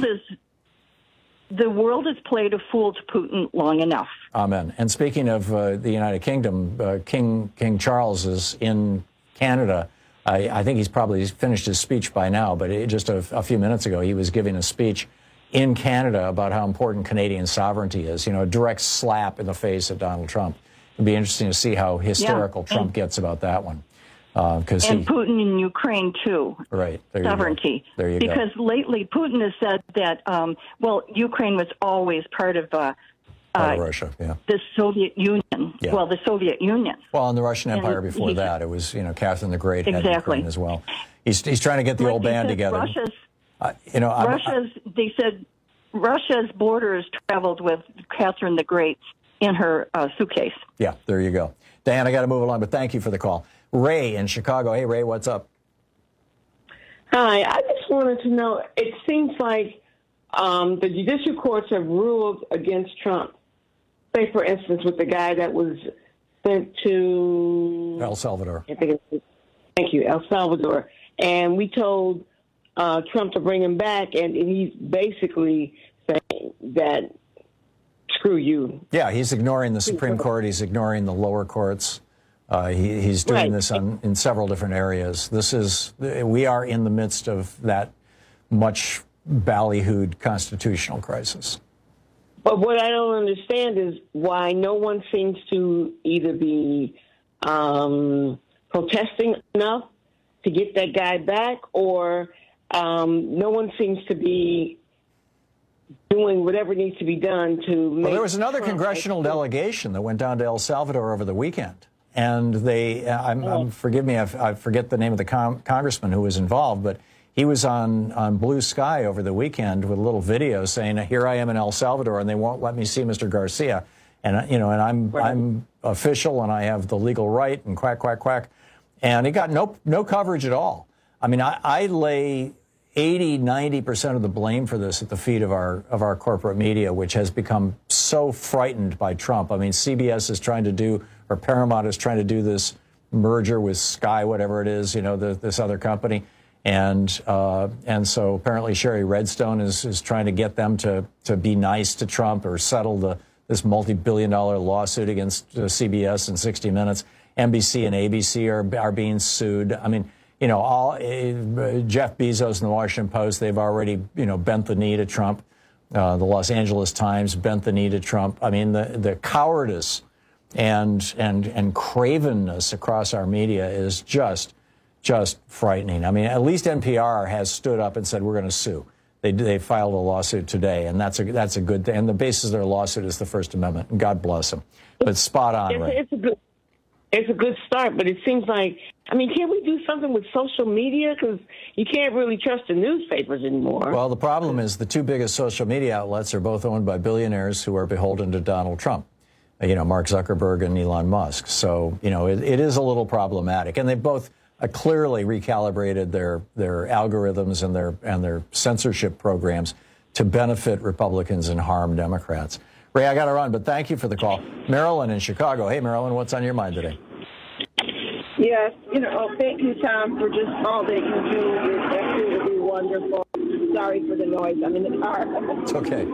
The world has played a fool to Putin long enough. Amen. And speaking of the United Kingdom, King Charles is in Canada I think he's probably finished his speech by now, but just a few minutes ago, he was giving a speech in Canada about how important Canadian sovereignty is. A direct slap in the face of Donald Trump. It'd be interesting to see how hysterical Trump gets about that one. And Putin in Ukraine, too. Right. Sovereignty. There you go. Because lately Putin has said that, Ukraine was always part of Russia, the Soviet Union. Yeah. Well, the Soviet Union. Well, and the Russian Empire before that. It was, Catherine the Great had Ukraine as well. He's trying to get the old band together. They said Russia's borders traveled with Catherine the Great in her suitcase. Yeah, there you go. Diane, I got to move along, but thank you for the call. Ray in Chicago. Hey, Ray, what's up? Hi, I just wanted to know, it seems like the judicial courts have ruled against Trump. Say, for instance, with the guy that was sent to El Salvador. Thank you, El Salvador. And we told Trump to bring him back, and he's basically saying that, screw you. Yeah, he's ignoring the Supreme Court. He's ignoring the lower courts. He's doing this in several different areas. We are in the midst of that much ballyhooed constitutional crisis. But what I don't understand is why no one seems to either be protesting enough to get that guy back, or no one seems to be doing whatever needs to be done to make... Well, there was another congressional delegation that went down to El Salvador over the weekend. And forgive me, I forget the name of the congressman who was involved, but he was on Blue Sky over the weekend with a little video saying, "Here I am in El Salvador, and they won't let me see Mr. Garcia, and I'm official, and I have the legal right," and quack, quack, quack, and he got no coverage at all. I mean, I lay 80-90% of the blame for this at the feet of our corporate media, which has become so frightened by Trump. I mean, CBS is trying to do, or Paramount is trying to do this merger with Sky, whatever it is, this other company. And so apparently Sherry Redstone is trying to get them to be nice to Trump or settle this multi-billion-dollar lawsuit against CBS and 60 Minutes. NBC and ABC are being sued. I mean, Jeff Bezos and the Washington Post, they've already, bent the knee to Trump. The Los Angeles Times bent the knee to Trump. I mean, the cowardice and cravenness across our media is just frightening. I mean, at least NPR has stood up and said, we're going to sue. They filed a lawsuit today, and that's a good thing. And the basis of their lawsuit is the First Amendment, and God bless them. But spot on, right? It's a good start, but it seems like, can't we do something with social media? Because you can't really trust the newspapers anymore. Well, the problem is the two biggest social media outlets are both owned by billionaires who are beholden to Donald Trump. Mark Zuckerberg and Elon Musk. So, it is a little problematic. And they both clearly recalibrated their algorithms and their censorship programs to benefit Republicans and harm Democrats. Ray, I got to run, but thank you for the call. Marilyn in Chicago. Hey, Marilyn, what's on your mind today? Yes, thank you, Tom, for just all that you do. You're absolutely wonderful. Sorry for the noise. I'm in the car. It's okay.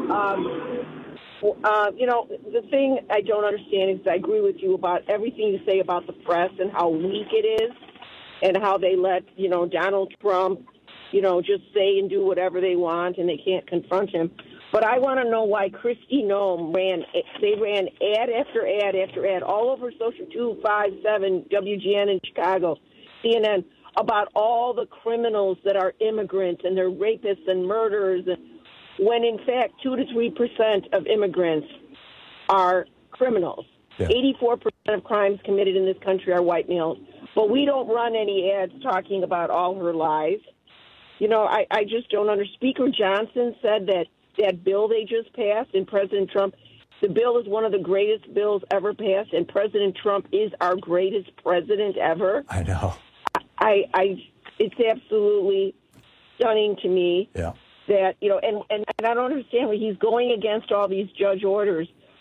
The thing I don't understand is I agree with you about everything you say about the press and how weak it is and how they let, Donald Trump, just say and do whatever they want and they can't confront him. But I want to know why Kristi Noem ran ad after ad after ad all over Social 257, WGN in Chicago, CNN, about all the criminals that are immigrants and they're rapists and murderers, when in fact 2 to 3% of immigrants are criminals. Yeah. 84% of crimes committed in this country are white males. But we don't run any ads talking about all her lies. I just don't understand. Speaker Johnson said that bill they just passed and President Trump, the bill is one of the greatest bills ever passed, and President Trump is our greatest president ever. I know. It's absolutely stunning to me. Yeah. That, and I don't understand why he's going against all these judge orders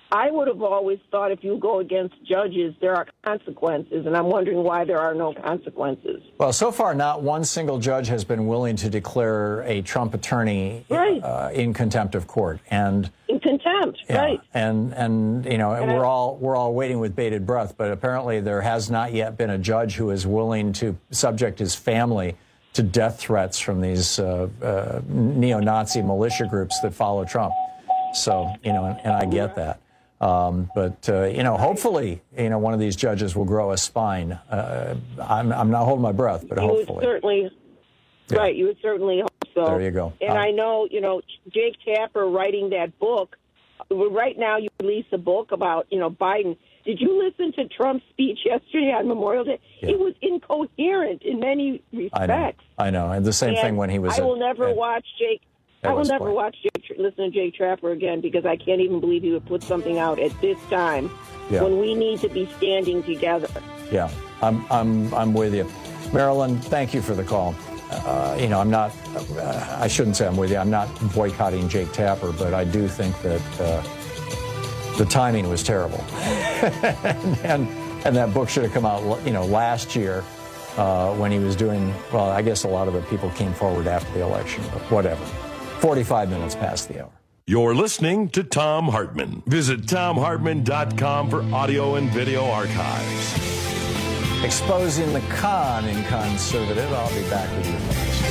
I would have always thought if you go against judges, there are consequences, and I'm wondering why there are no consequences. Well, so far, not one single judge has been willing to declare a Trump attorney in contempt of court, and in contempt, right? And you know, and we're all waiting with bated breath. But apparently, there has not yet been a judge who is willing to subject his family to death threats from these neo-Nazi militia groups that follow Trump. So, you know, and I get that. But you know, hopefully, you know, one of these judges will grow a spine. I'm not holding my breath, but hopefully. You would certainly, right, you would certainly hope so. There you go. And I know, you know, Jake Tapper writing that book, right now you release a book about, you know, Biden. Did you listen to Trump's speech yesterday on Memorial Day? Yeah. It was incoherent in many respects. I know. And the same thing when he was I will never watch Jake. I will never listen to Jake Tapper again, because I can't even believe he would put something out at this time when we need to be standing together. Yeah, I'm with you. Marilyn, thank you for the call. You know, I'm not, I shouldn't say I'm with you. I'm not boycotting Jake Tapper, but I do think that the timing was terrible. and that book should have come out, you know, last year when he was doing, well, I guess a lot of the people came forward after the election, but whatever. 45 minutes past the hour. You're listening to Thom Hartmann. Visit ThomHartmann.com for audio and video archives. Exposing the con in conservative. I'll be back with you next.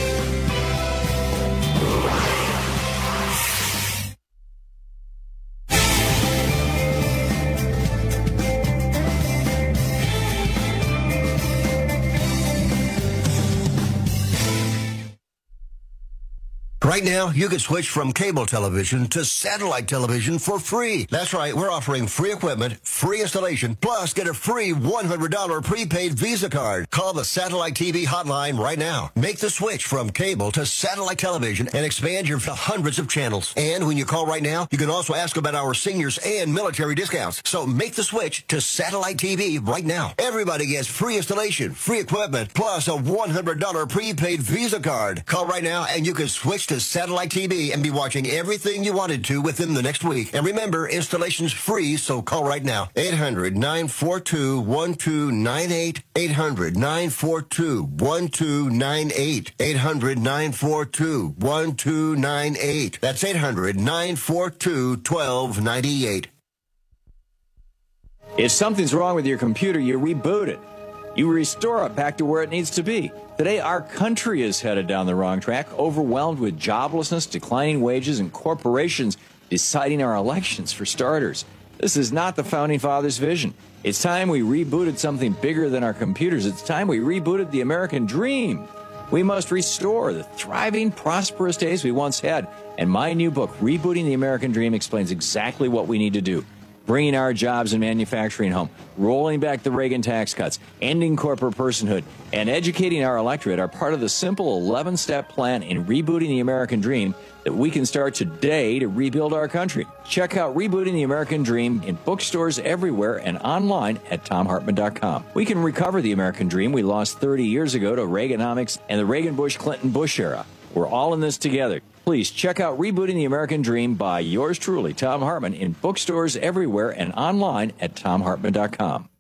Right now, you can switch from cable television to satellite television for free. That's right, we're offering free equipment, free installation, plus get a free $100 prepaid Visa card. Call the Satellite TV hotline right now. Make the switch from cable to satellite television and expand your hundreds of channels. And when you call right now, you can also ask about our seniors and military discounts. So make the switch to satellite TV right now. Everybody gets free installation, free equipment, plus a $100 prepaid Visa card. Call right now and you can switch to satellite TV and be watching everything you wanted to within the next week. And remember, installation's free, so call right now. 800-942-1298. 800-942-1298. 800-942-1298. That's 800-942-1298. If something's wrong with your computer, you reboot it. You restore it back to where it needs to be. Today, our country is headed down the wrong track, overwhelmed with joblessness, declining wages, and corporations deciding our elections, for starters. This is not the Founding Fathers' vision. It's time we rebooted something bigger than our computers. It's time we rebooted the American dream. We must restore the thriving, prosperous days we once had. And my new book, Rebooting the American Dream, explains exactly what we need to do. Bringing our jobs and manufacturing home, rolling back the Reagan tax cuts, ending corporate personhood, and educating our electorate are part of the simple 11-step plan in rebooting the American dream that we can start today to rebuild our country. Check out Rebooting the American Dream in bookstores everywhere and online at ThomHartmann.com. We can recover the American dream we lost 30 years ago to Reaganomics and the Reagan-Bush-Clinton-Bush era. We're all in this together. Please check out Rebooting the American Dream by yours truly, Thom Hartmann, in bookstores everywhere and online at ThomHartmann.com.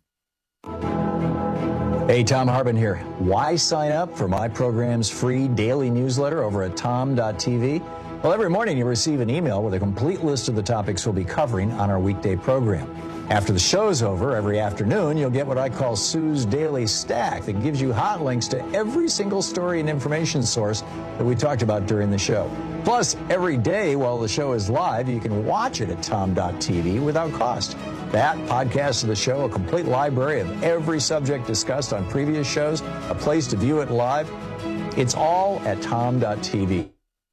Hey, Thom Hartmann here. Why sign up for my program's free daily newsletter over at tom.tv? Well, every morning you receive an email with a complete list of the topics we'll be covering on our weekday program. After the show's over, every afternoon, you'll get what I call Sue's Daily Stack that gives you hot links to every single story and information source that we talked about during the show. Plus, every day while the show is live, you can watch it at tom.tv without cost. That, podcast of the show, a complete library of every subject discussed on previous shows, a place to view it live. It's all at tom.tv.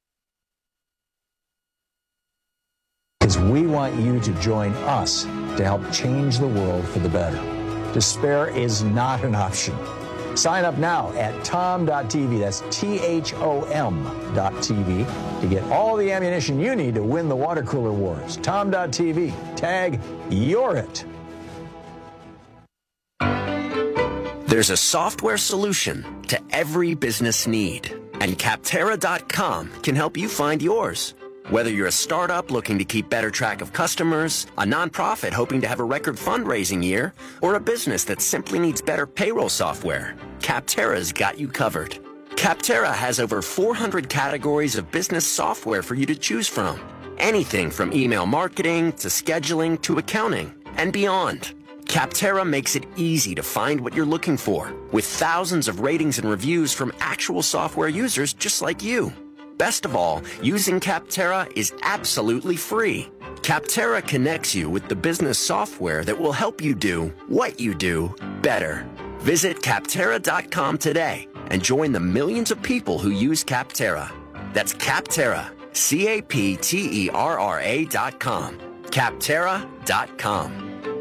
Because we want you to join us to help change the world for the better. Despair is not an option. Sign up now at tom.tv, that's THOM.tv, to get all the ammunition you need to win the water cooler wars. tom.tv, tag you're it. There's a software solution to every business need, and Capterra.com can help you find yours. Whether you're a startup looking to keep better track of customers, a nonprofit hoping to have a record fundraising year, or a business that simply needs better payroll software, Capterra's got you covered. Capterra has over 400 categories of business software for you to choose from. Anything from email marketing to scheduling to accounting and beyond. Capterra makes it easy to find what you're looking for, with thousands of ratings and reviews from actual software users just like you. Best of all, using Capterra is absolutely free. Capterra connects you with the business software that will help you do what you do better. Visit Capterra.com today and join the millions of people who use Capterra. That's Capterra, Capterra.com. Capterra.com.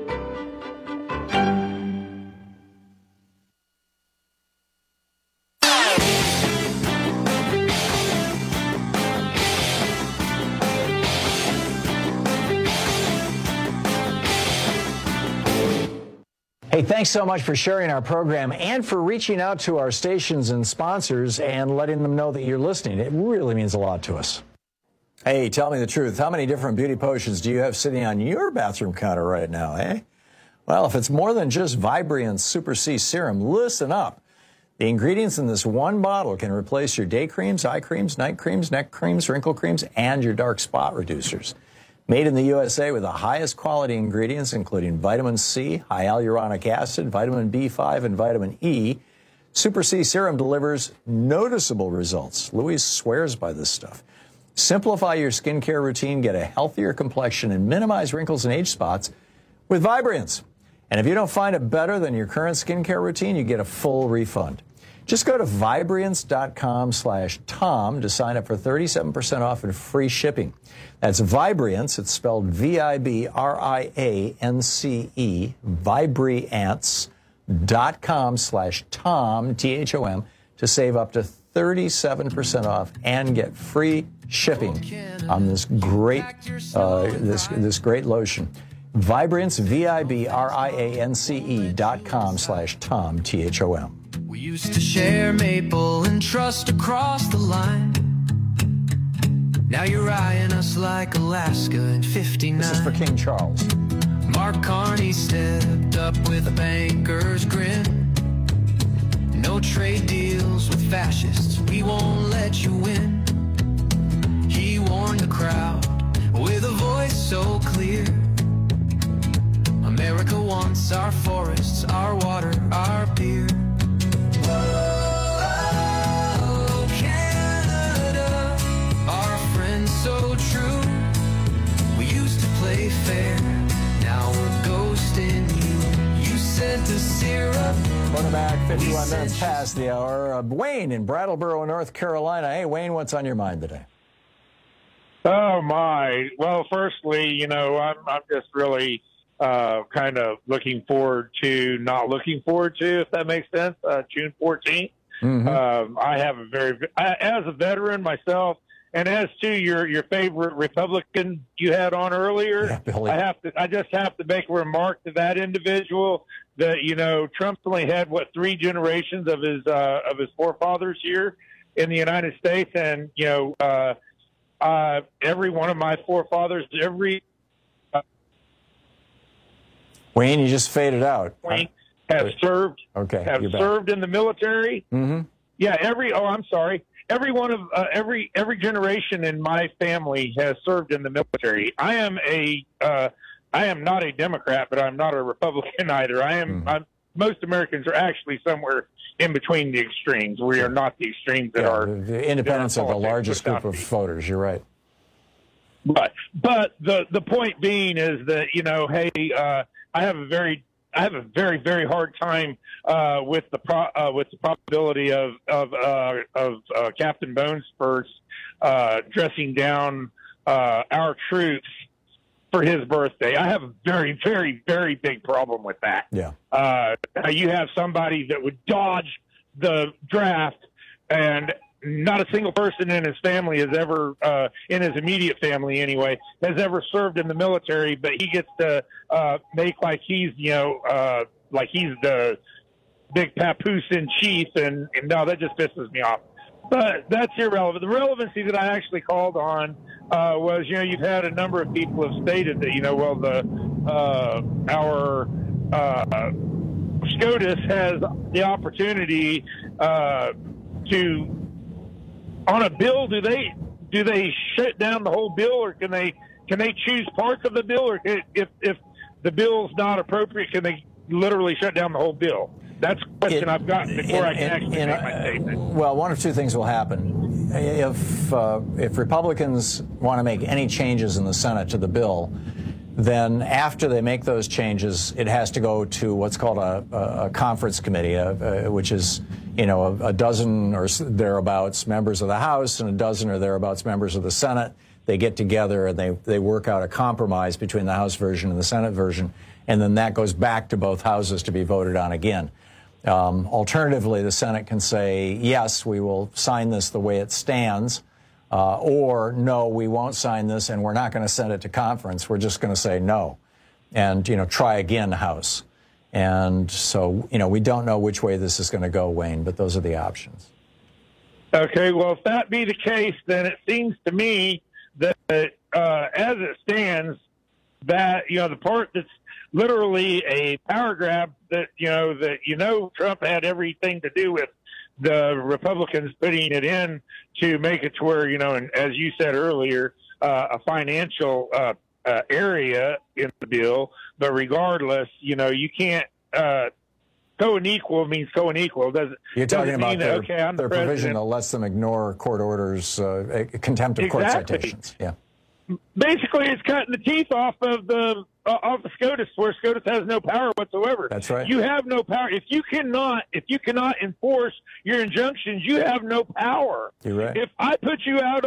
Hey, thanks so much for sharing our program and for reaching out to our stations and sponsors and letting them know that you're listening. It really means a lot to us. Hey, tell me the truth. How many different beauty potions do you have sitting on your bathroom counter right now, eh? Well, if it's more than just Vibriance Super C Serum, listen up. The ingredients in this one bottle can replace your day creams, eye creams, night creams, neck creams, wrinkle creams, and your dark spot reducers. Made in the USA with the highest quality ingredients, including vitamin C, high hyaluronic acid, vitamin B5, and vitamin E, Super C Serum delivers noticeable results. Louise swears by this stuff. Simplify your skincare routine, get a healthier complexion, and minimize wrinkles and age spots with Vibriance. And if you don't find it better than your current skincare routine, you get a full refund. Just go to Vibriance.com/Tom to sign up for 37% off and free shipping. That's Vibriance. It's spelled Vibriance, Vibriance.com/Tom, Thom, to save up to 37% off and get free shipping on this great this great lotion. Vibriance, Vibriance.com/Tom, Thom. We used to share maple and trust across the line. Now you're eyeing us like Alaska in 59. This is for King Charles. Mark Carney stepped up with a banker's grin. No trade deals with fascists, we won't let you win. He warned the crowd with a voice so clear. America wants our forests, our water, our beer. Oh, Canada, our friend so true. We used to play fair, now we're ghosting you. You sent us syrup. Welcome back, 51 minutes past the hour. Wayne in Brattleboro, North Carolina. Hey, Wayne, what's on your mind today? Oh, my. Well, firstly, you know, I'm just really kind of looking forward to, not looking forward to, if that makes sense, June 14th. Mm-hmm. I have as a veteran myself, and as to your favorite Republican you had on earlier, yeah, Billy. I just have to make a remark to that individual that, you know, Trump's only had, 3 generations of his forefathers here in the United States. And, you know, every one of my forefathers, Wayne, you just faded out. Wayne have served. Okay, have served in the military. Mm-hmm. Yeah, every one of every generation in my family has served in the military. I am not a Democrat, but I'm not a Republican either. Most Americans are actually somewhere in between the extremes. We are not the extremes that are. The independents are the largest group of voters. You're right. But the point being is that, you know, hey, I have a very very hard time with the probability of Captain Bonespurs dressing down our troops for his birthday. I have a very, very, very big problem with that. Yeah. You have somebody that would dodge the draft, and not a single person in his family has ever, in his immediate family anyway, has ever served in the military, but he gets to make like he's, you know, like he's the big papoose in chief, and no, that just pisses me off. But that's irrelevant. The relevancy that I actually called on was, you've had a number of people have stated that, our SCOTUS has the opportunity to, on a bill, do they shut down the whole bill, or can they choose parts of the bill, or if the bill's not appropriate, can they literally shut down the whole bill? That's a question I've gotten before I can actually make my statement. Well, one of two things will happen. If Republicans want to make any changes in the Senate to the bill, then after they make those changes, it has to go to what's called a conference committee, which is, a dozen or thereabouts members of the House and a dozen or thereabouts members of the Senate. They get together and they work out a compromise between the House version and the Senate version, and then that goes back to both houses to be voted on again. Alternatively, the Senate can say, yes, we will sign this the way it stands, or no, we won't sign this and we're not going to send it to conference. We're just going to say no and, try again, House. And so, we don't know which way this is going to go, Wayne, but those are the options. Okay, well, if that be the case, then it seems to me that as it stands, that, the part that's literally a power grab that, Trump had everything to do with the Republicans putting it in to make it to where, and as you said earlier, a financial area in the bill. But regardless, you can't co-and-equal means co-and-equal. You're talking about their provision that lets them ignore court orders, contempt of court citations. Yeah. Basically, it's cutting the teeth off of the SCOTUS, where SCOTUS has no power whatsoever. That's right. You have no power if you cannot enforce your injunctions. You have no power. You're right. If I put you out,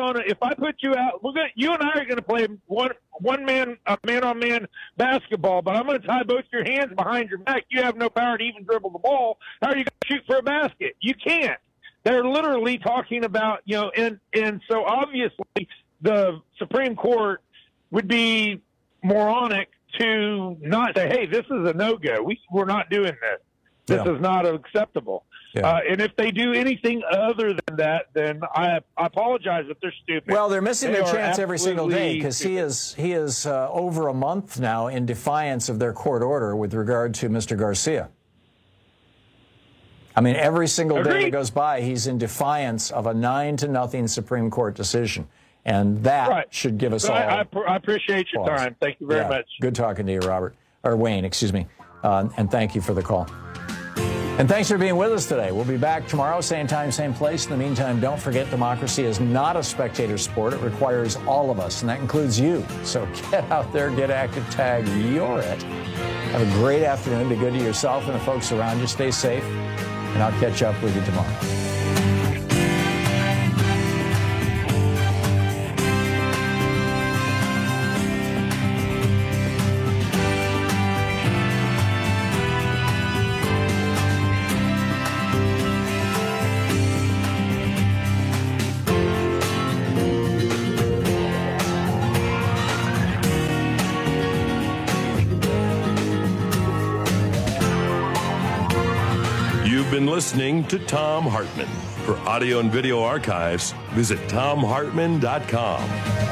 you and I are going to play a man-on-man basketball, but I'm going to tie both your hands behind your back. You have no power to even dribble the ball. How are you going to shoot for a basket? You can't. They're literally talking about, and so obviously the Supreme Court would be moronic to not say, hey, this is a no-go. We're not doing this. This is not acceptable. Yeah. And if they do anything other than that, then I apologize if they're stupid. Well, they're missing their chance every single day, because he is over a month now in defiance of their court order with regard to Mr. Garcia. I mean, every single day that goes by, he's in defiance of a 9-0 Supreme Court decision. And that should give us all. I appreciate your time. Thank you very much. Good talking to you, Wayne, excuse me. And thank you for the call. And thanks for being with us today. We'll be back tomorrow, same time, same place. In the meantime, don't forget, democracy is not a spectator sport. It requires all of us, and that includes you. So get out there, get active, tag, you're it. Have a great afternoon. Be good to yourself and the folks around you. Stay safe, and I'll catch up with you tomorrow. Listening to Thom Hartmann. For audio and video archives, visit ThomHartmann.com.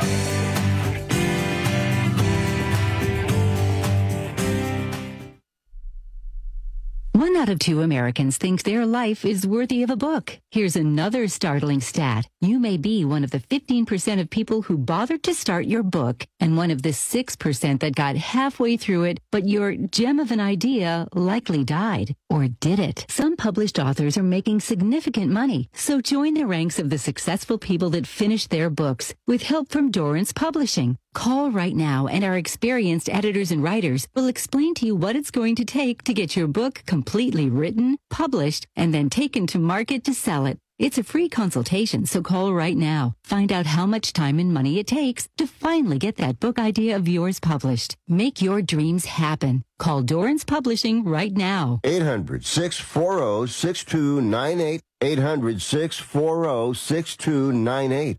1 out of 2 Americans think their life is worthy of a book. Here's another startling stat. You may be one of the 15% of people who bothered to start your book, and one of the 6% that got halfway through it, but your gem of an idea likely died. Or did it? Some published authors are making significant money, so join the ranks of the successful people that finished their books with help from Dorrance Publishing. Call right now, and our experienced editors and writers will explain to you what it's going to take to get your book completely written, published, and then taken to market to sell it. It's a free consultation, so call right now. Find out how much time and money it takes to finally get that book idea of yours published. Make your dreams happen. Call Dorrance Publishing right now. 800-640-6298. 800-640-6298.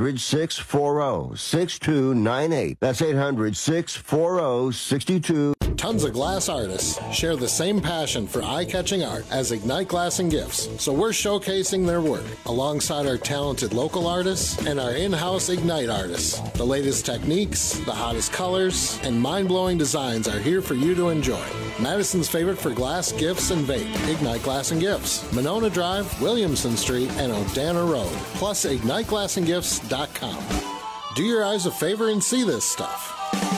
800-640-6298. That's 800-640-6298. Tons of glass artists share the same passion for eye-catching art as Ignite Glass and Gifts, so we're showcasing their work alongside our talented local artists and our in-house Ignite artists. The latest techniques, the hottest colors, and mind-blowing designs are here for you to enjoy. Madison's favorite for glass, gifts, and vape, Ignite Glass and Gifts, Monona Drive, Williamson Street, and O'Dana Road, plus IgniteGlassandGifts.com. Do your eyes a favor and see this stuff.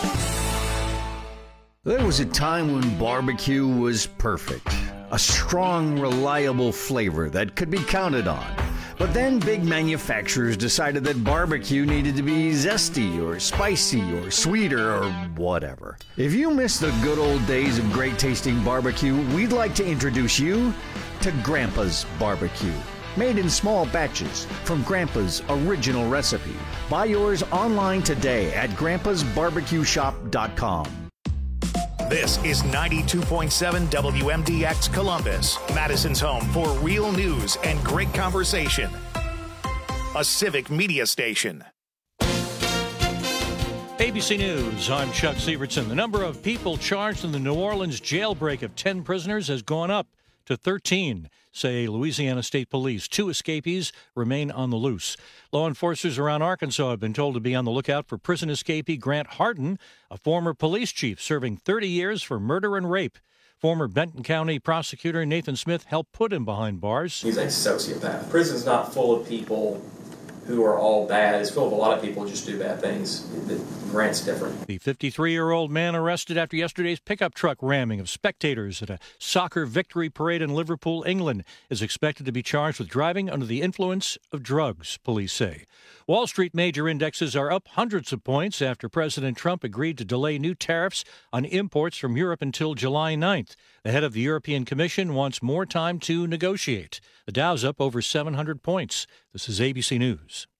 There was a time when barbecue was perfect. A strong, reliable flavor that could be counted on. But then big manufacturers decided that barbecue needed to be zesty or spicy or sweeter or whatever. If you miss the good old days of great tasting barbecue, we'd like to introduce you to Grandpa's Barbecue. Made in small batches from Grandpa's original recipe. Buy yours online today at grandpasbarbecueshop.com. This is 92.7 WMDX Columbus, Madison's home for real news and great conversation. A civic media station. ABC News, I'm Chuck Sievertson. The number of people charged in the New Orleans jailbreak of 10 prisoners has gone up to 13, say Louisiana State Police. 2 escapees remain on the loose. Law enforcers around Arkansas have been told to be on the lookout for prison escapee Grant Hardin, a former police chief serving 30 years for murder and rape. Former Benton County prosecutor Nathan Smith helped put him behind bars. He's a sociopath. Prison's not full of people who are all bad. It's full of a lot of people who just do bad things. Grant's different. The 53-year-old man arrested after yesterday's pickup truck ramming of spectators at a soccer victory parade in Liverpool, England, is expected to be charged with driving under the influence of drugs, police say. Wall Street major indexes are up hundreds of points after President Trump agreed to delay new tariffs on imports from Europe until July 9th. The head of the European Commission wants more time to negotiate. The Dow's up over 700 points. This is ABC News.